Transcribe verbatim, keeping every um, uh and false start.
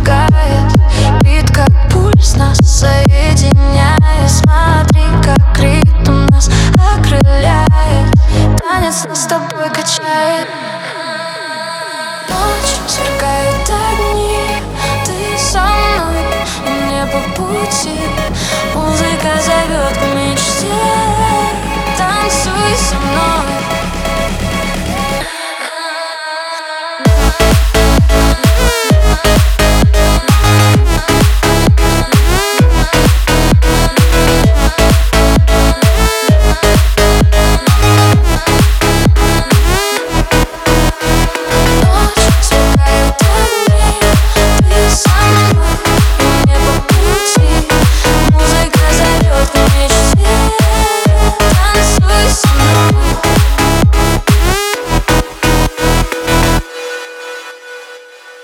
зажигает, бит как пульс нас соединяет. Смотри, как ритм нас окрыляет, танец нас с тобой качает. Ночь сверкает огни, ты со мной, и мне по пути. Музыка зовет к мечте, танцуй со мной.